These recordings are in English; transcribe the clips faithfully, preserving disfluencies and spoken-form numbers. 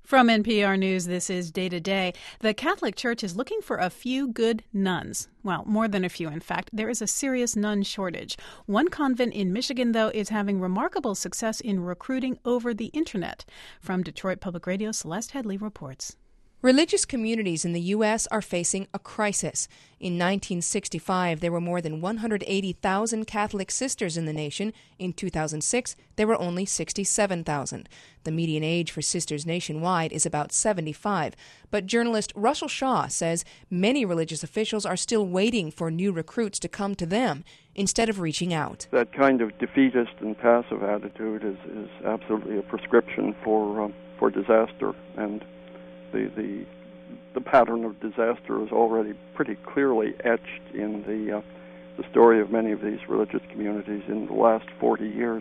From N P R News, this is Day to Day. The Catholic Church is looking for a few good nuns. Well, more than a few, in fact. There is a serious nun shortage. One convent in Michigan, though, is having remarkable success in recruiting over the Internet. From Detroit Public Radio, Celeste Headley reports. Religious communities in the U S are facing a crisis. In nineteen sixty-five, there were more than one hundred eighty thousand Catholic sisters in the nation. In two thousand six, there were only sixty-seven thousand. The median age for sisters nationwide is about seventy-five. But journalist Russell Shaw says many religious officials are still waiting for new recruits to come to them instead of reaching out. That kind of defeatist and passive attitude is, is absolutely a prescription for, uh, for disaster. And The, the the pattern of disaster is already pretty clearly etched in the uh, the story of many of these religious communities in the last forty years.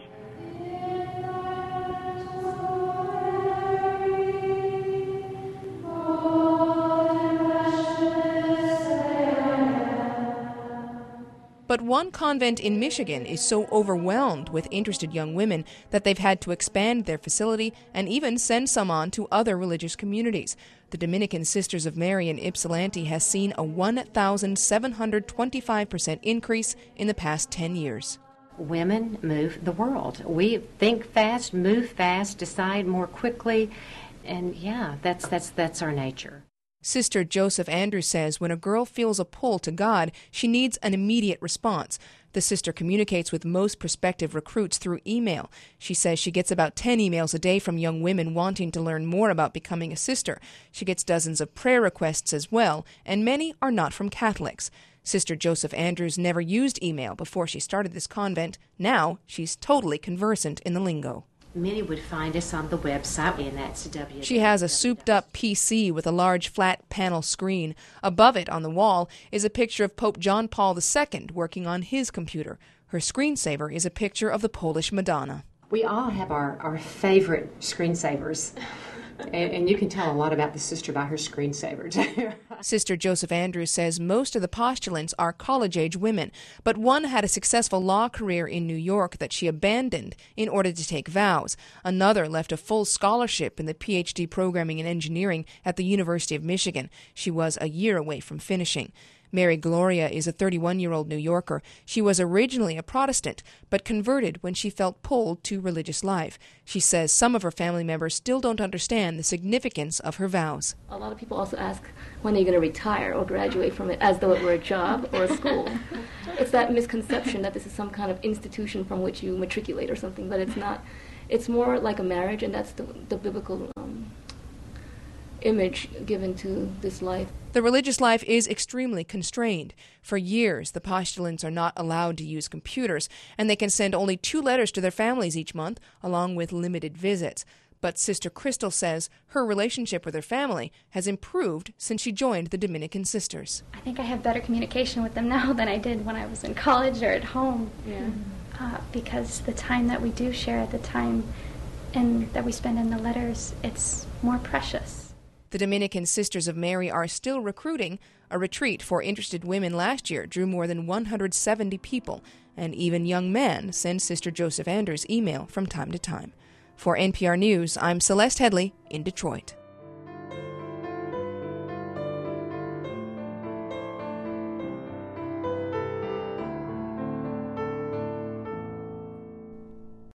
But one convent in Michigan is so overwhelmed with interested young women that they've had to expand their facility and even send some on to other religious communities. The Dominican Sisters of Mary in Ypsilanti has seen a one thousand seven hundred twenty-five percent increase in the past ten years. Women move the world. We think fast, move fast, decide more quickly, and yeah, that's that's that's our nature. Sister Joseph Andrews says when a girl feels a pull to God, she needs an immediate response. The sister communicates with most prospective recruits through email. She says she gets about ten emails a day from young women wanting to learn more about becoming a sister. She gets dozens of prayer requests as well, and many are not from Catholics. Sister Joseph Andrews never used email before she started this convent. Now she's totally conversant in the lingo. Many would find us on the website, and that's W. She has a souped-up P C with a large flat panel screen. Above it, on the wall, is a picture of Pope John Paul the Second working on his computer. Her screensaver is a picture of the Polish Madonna. We all have our, our favorite screensavers, and, and you can tell a lot about the sister by her screensaver, too. Sister Joseph Andrews says most of the postulants are college-age women, but one had a successful law career in New York that she abandoned in order to take vows. Another left a full scholarship in the P H D programming in engineering at the University of Michigan. She was a year away from finishing. Mary Gloria is a thirty-one-year-old New Yorker. She was originally a Protestant, but converted when she felt pulled to religious life. She says some of her family members still don't understand the significance of her vows. A lot of people also ask, when are you going to retire or graduate from it, as though it were a job or a school. It's that misconception that this is some kind of institution from which you matriculate or something, but it's not. It's more like a marriage, and that's the, the biblical um, image given to this life. The religious life is extremely constrained. For years, the postulants are not allowed to use computers, and they can send only two letters to their families each month, along with limited visits. But Sister Crystal says her relationship with her family has improved since she joined the Dominican Sisters. I think I have better communication with them now than I did when I was in college or at home. Yeah. Uh, because the time that we do share at the time and that we spend in the letters, it's more precious. The Dominican Sisters of Mary are still recruiting. A retreat for interested women last year drew more than one hundred seventy people, and even young men send Sister Joseph Andrews email from time to time. For N P R News, I'm Celeste Headley in Detroit.